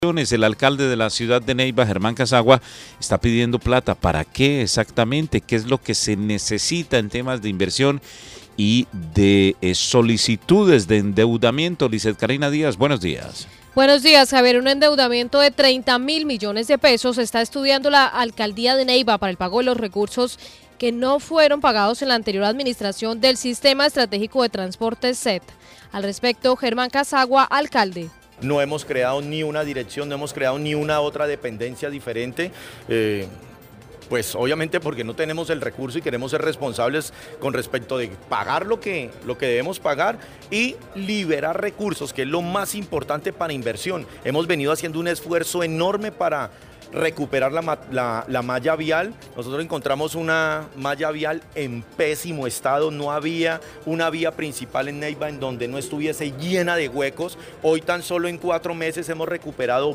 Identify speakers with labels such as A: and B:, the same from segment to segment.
A: El alcalde de la ciudad de Neiva, Germán Casagua, está pidiendo plata. ¿Para qué exactamente? ¿Qué es lo que se necesita en temas de inversión y de solicitudes de endeudamiento? Lizeth Karina Díaz, buenos días.
B: Buenos días, Javier. Un endeudamiento de 30.000 millones de pesos está estudiando la alcaldía de Neiva para el pago de los recursos que no fueron pagados en la anterior administración del Sistema Estratégico de Transporte SET. Al respecto, Germán Casagua, alcalde.
C: No hemos creado ni una dirección, no hemos creado ni una otra dependencia diferente, pues obviamente porque no tenemos el recurso y queremos ser responsables con respecto de pagar lo que debemos pagar y liberar recursos, que es lo más importante para inversión. Hemos venido haciendo un esfuerzo enorme para recuperar la malla vial. Nosotros encontramos una malla vial en pésimo estado, no había una vía principal en Neiva en donde no estuviese llena de huecos. Hoy tan solo en 4 meses hemos recuperado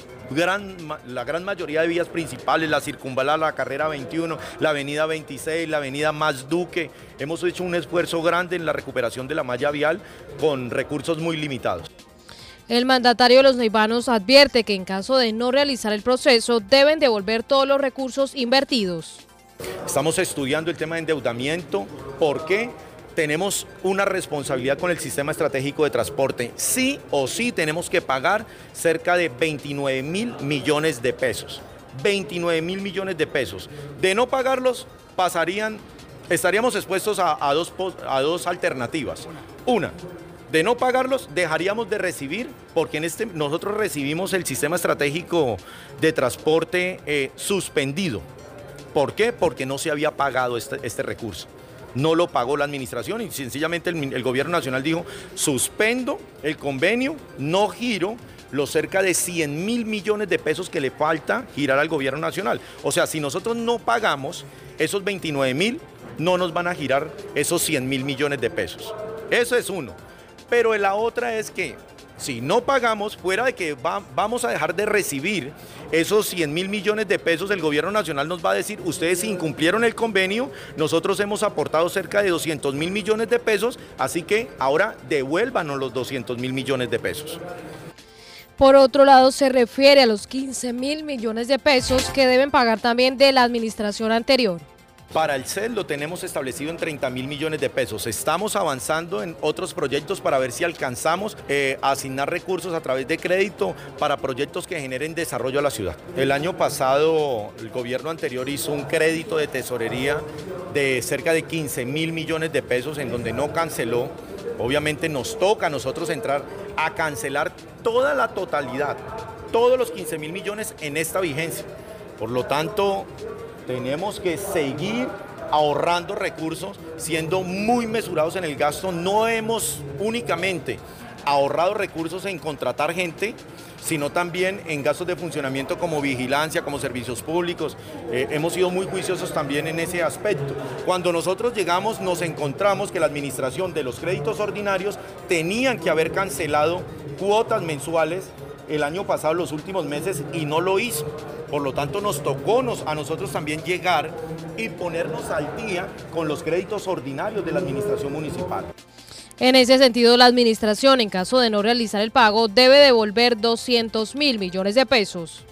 C: la gran mayoría de vías principales, la circunvalar, la carrera 21, la avenida 26, la avenida Más Duque. Hemos hecho un esfuerzo grande en la recuperación de la malla vial con recursos muy limitados.
B: El mandatario de los neivanos advierte que en caso de no realizar el proceso deben devolver todos los recursos invertidos.
C: Estamos estudiando el tema de endeudamiento porque tenemos una responsabilidad con el Sistema Estratégico de Transporte. Sí o sí tenemos que pagar cerca de 29.000 millones de pesos. 29.000 millones de pesos. De no pagarlos, estaríamos expuestos a dos alternativas. Una, de no pagarlos, dejaríamos de recibir, porque nosotros recibimos el Sistema Estratégico de Transporte suspendido. ¿Por qué? Porque no se había pagado este recurso. No lo pagó la administración y sencillamente el gobierno nacional dijo: suspendo el convenio, no giro los cerca de 100.000 millones de pesos que le falta girar al gobierno nacional. O sea, si nosotros no pagamos esos 29.000, no nos van a girar esos 100.000 millones de pesos. Eso es uno. Pero la otra es que si no pagamos, fuera de que vamos a dejar de recibir esos 100.000 millones de pesos, el gobierno nacional nos va a decir: ustedes incumplieron el convenio, nosotros hemos aportado cerca de 200.000 millones de pesos, así que ahora devuélvanos los 200.000 millones de pesos.
B: Por otro lado, se refiere a los 15.000 millones de pesos que deben pagar también de la administración anterior.
C: Para el SET lo tenemos establecido en 30.000 millones de pesos. Estamos avanzando en otros proyectos para ver si alcanzamos a asignar recursos a través de crédito para proyectos que generen desarrollo a la ciudad. El año pasado el gobierno anterior hizo un crédito de tesorería de cerca de 15.000 millones de pesos en donde no canceló. Obviamente nos toca a nosotros entrar a cancelar toda la totalidad, todos los 15.000 millones en esta vigencia. Por lo tanto, tenemos que seguir ahorrando recursos, siendo muy mesurados en el gasto. No hemos únicamente ahorrado recursos en contratar gente, sino también en gastos de funcionamiento como vigilancia, como servicios públicos. Hemos sido muy juiciosos también en ese aspecto. Cuando nosotros llegamos, nos encontramos que la administración de los créditos ordinarios tenían que haber cancelado cuotas mensuales el año pasado, los últimos meses, y no lo hizo. Por lo tanto, nos tocó a nosotros también llegar y ponernos al día con los créditos ordinarios de la administración municipal.
B: En ese sentido, la administración, en caso de no realizar el pago, debe devolver 200.000 millones de pesos.